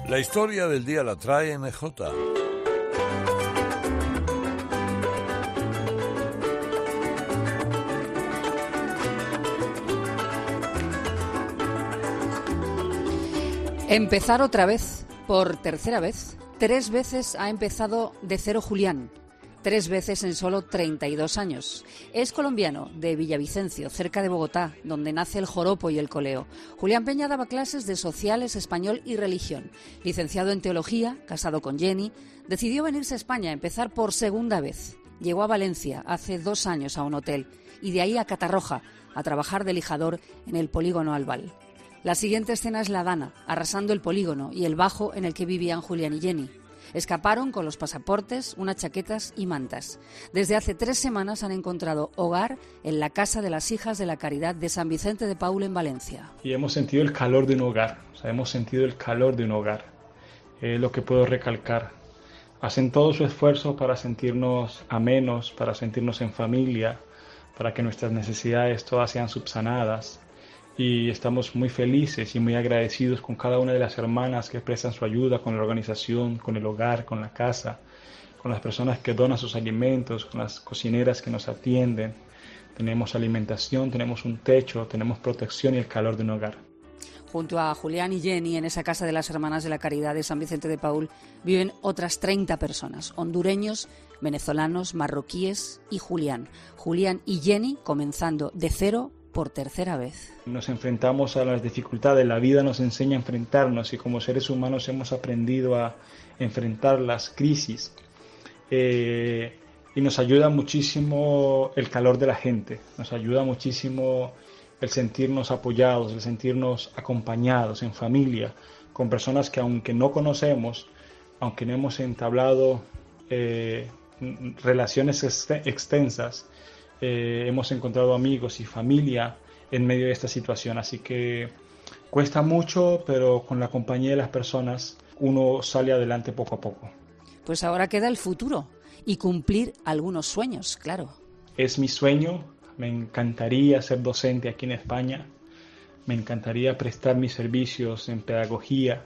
La historia del día la trae MJ. Empezar otra vez, por tercera vez. 3 veces ha empezado de cero Julián. 3 veces en solo 32 años. Es colombiano, de Villavicencio, cerca de Bogotá, donde nace el joropo y el coleo. Julián Peña daba clases de sociales, español y religión. Licenciado en teología, casado con Jenny, decidió venirse a España a empezar por segunda vez. Llegó a Valencia hace 2 años a un hotel y de ahí a Catarroja, a trabajar de lijador en el polígono Albal. La siguiente escena es la Dana, arrasando el polígono y el bajo en el que vivían Julián y Jenny. Escaparon con los pasaportes, unas chaquetas y mantas. Desde hace 3 semanas han encontrado hogar en la Casa de las Hijas de la Caridad de San Vicente de Paúl en Valencia. Y hemos sentido el calor de un hogar, hemos sentido el calor de un hogar. Lo que puedo recalcar. Hacen todo su esfuerzo para sentirnos amenos, para sentirnos en familia, para que nuestras necesidades todas sean subsanadas. Y estamos muy felices y muy agradecidos con cada una de las hermanas que prestan su ayuda con la organización, con el hogar, con la casa, con las personas que donan sus alimentos, con las cocineras que nos atienden. Tenemos alimentación, tenemos un techo, tenemos protección y el calor de un hogar. Junto a Julián y Jenny, en esa Casa de las Hermanas de la Caridad de San Vicente de Paúl, viven otras 30 personas, hondureños, venezolanos, marroquíes y Julián. Julián y Jenny comenzando de cero por tercera vez. Nos enfrentamos a las dificultades, la vida nos enseña a enfrentarnos y como seres humanos hemos aprendido a enfrentar las crisis y nos ayuda muchísimo el calor de la gente, nos ayuda muchísimo el sentirnos apoyados, el sentirnos acompañados en familia, con personas que aunque no conocemos, aunque no hemos entablado relaciones extensas, hemos encontrado amigos y familia en medio de esta situación, así que cuesta mucho, pero con la compañía de las personas uno sale adelante poco a poco. Pues ahora queda el futuro y cumplir algunos sueños, claro. Es mi sueño, me encantaría ser docente aquí en España, me encantaría prestar mis servicios en pedagogía.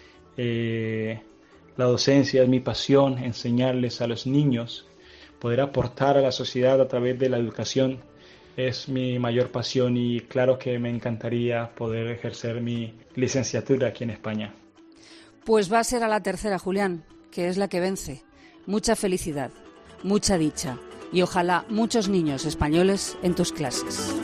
La docencia es mi pasión, enseñarles a los niños. Poder aportar a la sociedad a través de la educación es mi mayor pasión y claro que me encantaría poder ejercer mi licenciatura aquí en España. Pues va a ser a la tercera, Julián, que es la que vence. Mucha felicidad, mucha dicha y ojalá muchos niños españoles en tus clases.